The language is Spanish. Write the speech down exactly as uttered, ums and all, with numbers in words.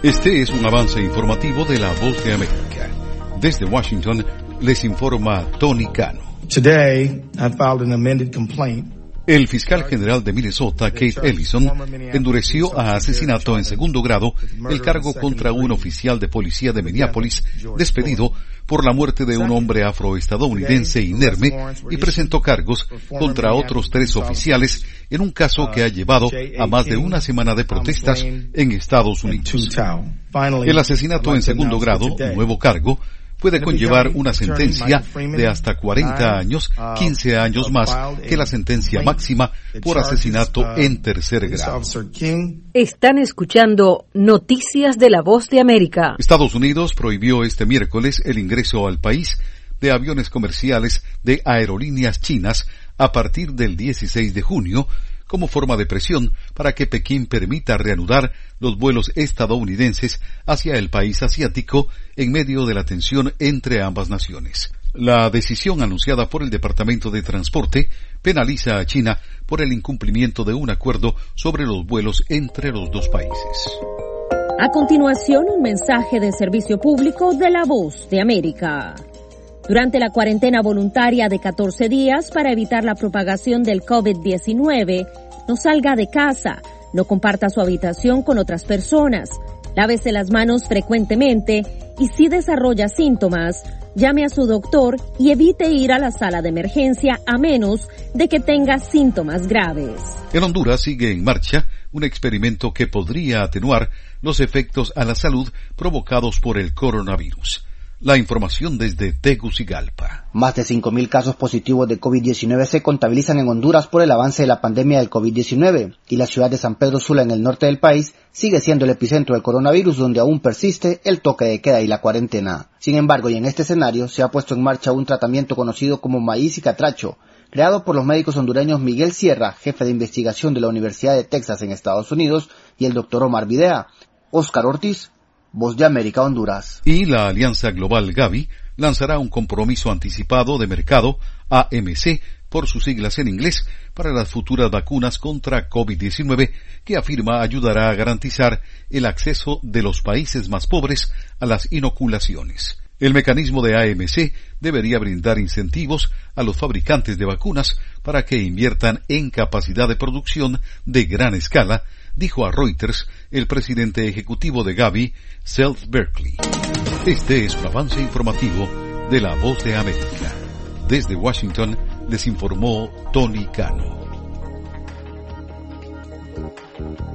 Este es un avance informativo de La Voz de América. Desde Washington les informa Tony Cano. Today, I filed an amended complaint. El fiscal general de Minnesota, Keith Ellison, endureció a asesinato en segundo grado el cargo contra un oficial de policía de Minneapolis despedido por la muerte de un hombre afroestadounidense inerme y presentó cargos contra otros tres oficiales en un caso que ha llevado a más de una semana de protestas en Estados Unidos. El asesinato en segundo grado, nuevo cargo, puede conllevar una sentencia de hasta cuarenta años, quince años más que la sentencia máxima por asesinato en tercer grado. Están escuchando Noticias de La Voz de América. Estados Unidos prohibió este miércoles el ingreso al país de aviones comerciales de aerolíneas chinas a partir del dieciséis de junio, como forma de presión para que Pekín permita reanudar los vuelos estadounidenses hacia el país asiático en medio de la tensión entre ambas naciones. La decisión anunciada por el Departamento de Transporte penaliza a China por el incumplimiento de un acuerdo sobre los vuelos entre los dos países. A continuación, un mensaje de servicio público de La Voz de América. Durante la cuarentena voluntaria de catorce días para evitar la propagación del COVID diecinueve, no salga de casa, no comparta su habitación con otras personas, lávese las manos frecuentemente y si desarrolla síntomas, llame a su doctor y evite ir a la sala de emergencia a menos de que tenga síntomas graves. En Honduras sigue en marcha un experimento que podría atenuar los efectos a la salud provocados por el coronavirus. La información desde Tegucigalpa. Más de cinco mil casos positivos de COVID diecinueve se contabilizan en Honduras por el avance de la pandemia del COVID diecinueve, y la ciudad de San Pedro Sula, en el norte del país, sigue siendo el epicentro del coronavirus, donde aún persiste el toque de queda y la cuarentena. Sin embargo, y en este escenario, se ha puesto en marcha un tratamiento conocido como maíz y catracho, creado por los médicos hondureños Miguel Sierra, jefe de investigación de la Universidad de Texas en Estados Unidos, y el doctor Omar Videa. Oscar Ortiz, Voz de América, Honduras. Y la Alianza Global Gavi lanzará un compromiso anticipado de mercado, A M C, por sus siglas en inglés, para las futuras vacunas contra COVID diecinueve, que afirma ayudará a garantizar el acceso de los países más pobres a las inoculaciones. El mecanismo de A M C debería brindar incentivos a los fabricantes de vacunas para que inviertan en capacidad de producción de gran escala, dijo a Reuters el presidente ejecutivo de Gavi, Seth Berkley. Este es un avance informativo de La Voz de América. Desde Washington les informó Tony Cano.